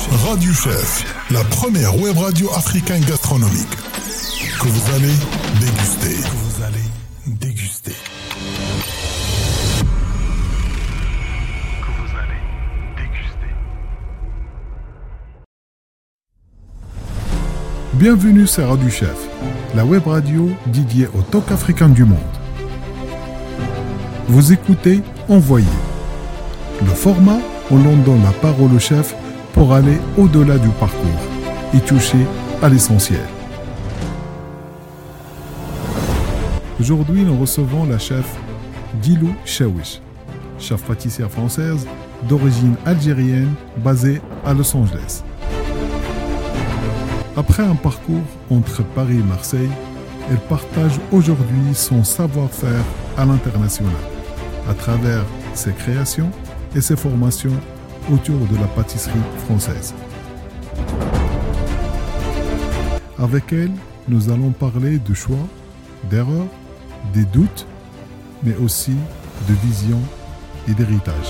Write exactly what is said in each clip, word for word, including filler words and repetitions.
Radio Chef, la première web radio africaine gastronomique que vous allez déguster. Que vous allez déguster. Que vous allez déguster. Bienvenue sur Radio Chef, la web radio dédiée au top africain du monde. Vous écoutez Envoyé. Le format où l'on donne la parole au chef pour aller au-delà du parcours et toucher à l'essentiel. Aujourd'hui, nous recevons la chef Dilou Chaouiche, chef pâtissière française d'origine algérienne basée à Los Angeles. Après un parcours entre Paris et Marseille, elle partage aujourd'hui son savoir-faire à l'international à travers ses créations et ses formations autour de la pâtisserie française. Avec elle, nous allons parler de choix, d'erreurs, des doutes, mais aussi de vision et d'héritage.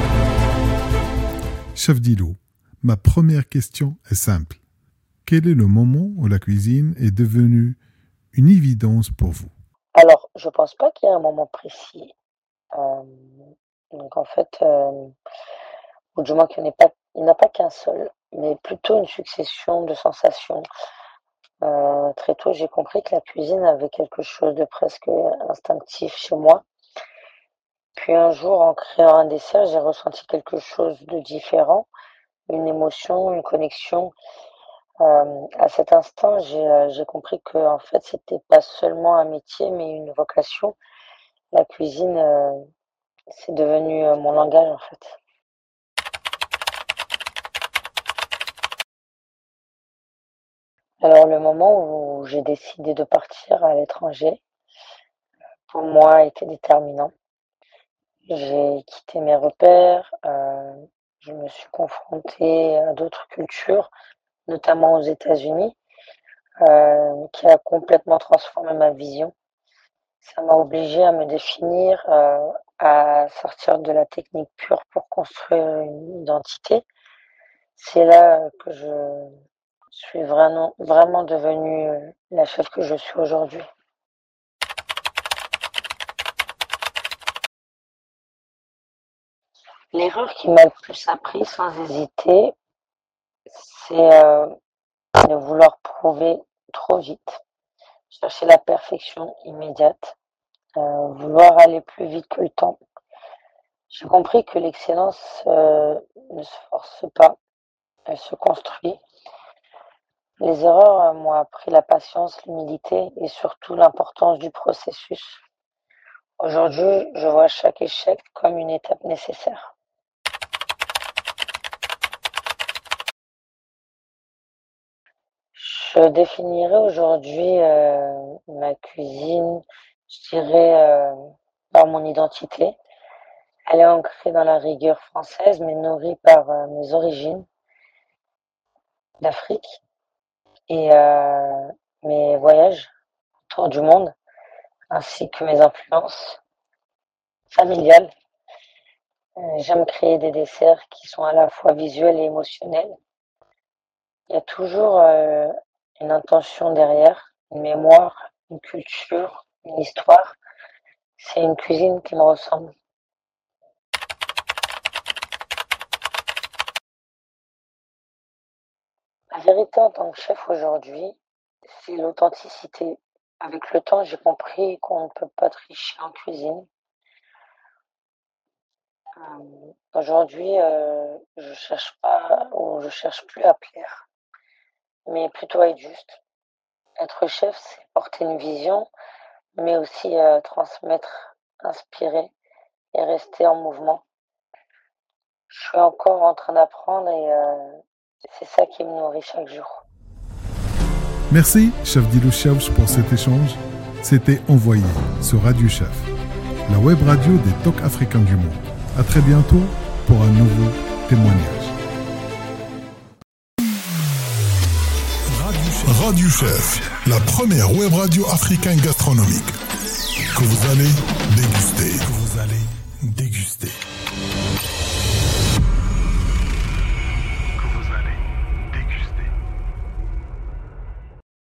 Chef Dilou, ma première question est simple. Quel est le moment où la cuisine est devenue une évidence pour vous? Alors, je pense pas qu'il y ait un moment précis. Euh, donc en fait, euh, ou du moins qu'il n'y en ait pas, il n'y en a pas qu'un seul, mais plutôt une succession de sensations. Euh, très tôt, j'ai compris que la cuisine avait quelque chose de presque instinctif chez moi. Puis un jour, en créant un dessert, j'ai ressenti quelque chose de différent, une émotion, une connexion. Euh, à cet instant, j'ai, euh, j'ai compris que en fait, c'était pas seulement un métier, mais une vocation. La cuisine, euh, c'est devenu euh, mon langage en fait. Alors le moment où j'ai décidé de partir à l'étranger, pour moi, a été déterminant. J'ai quitté mes repères, euh, je me suis confrontée à d'autres cultures, notamment aux États-Unis, euh, qui a complètement transformé ma vision. Ça m'a obligée à me définir, euh, à sortir de la technique pure pour construire une identité. C'est là que je suis vraiment, vraiment devenue la chef que je suis aujourd'hui. L'erreur qui m'a le plus appris sans hésiter, c'est euh, de vouloir prouver trop vite, chercher la perfection immédiate, euh, vouloir aller plus vite que le temps. J'ai compris que l'excellence euh, ne se force pas, elle se construit. Les erreurs euh, m'ont appris la patience, l'humilité et surtout l'importance du processus. Aujourd'hui, je vois chaque échec comme une étape nécessaire. Je définirais aujourd'hui euh, ma cuisine, je dirais, euh, par mon identité. Elle est ancrée dans la rigueur française, mais nourrie par euh, mes origines d'Afrique et euh, mes voyages autour du monde, ainsi que mes influences familiales. Euh, j'aime créer des desserts qui sont à la fois visuels et émotionnels. Il y a toujours euh, une intention derrière, une mémoire, une culture, une histoire. C'est une cuisine qui me ressemble. La vérité en tant que chef aujourd'hui, c'est l'authenticité. Avec le temps, j'ai compris qu'on ne peut pas tricher en cuisine. Euh, aujourd'hui, euh, je cherche pas ou je cherche plus à plaire, mais plutôt à être juste. Être chef, c'est porter une vision, mais aussi euh, transmettre, inspirer et rester en mouvement. Je suis encore en train d'apprendre et euh, c'est ça qui me nourrit chaque jour. Merci, chef Dilou Chaouiche, pour cet échange. C'était Envoyé sur Radio Chef, la web radio des tocs africains du monde. À très bientôt pour un nouveau témoignage. Radio Chef, la première web radio africaine gastronomique que vous allez déguster.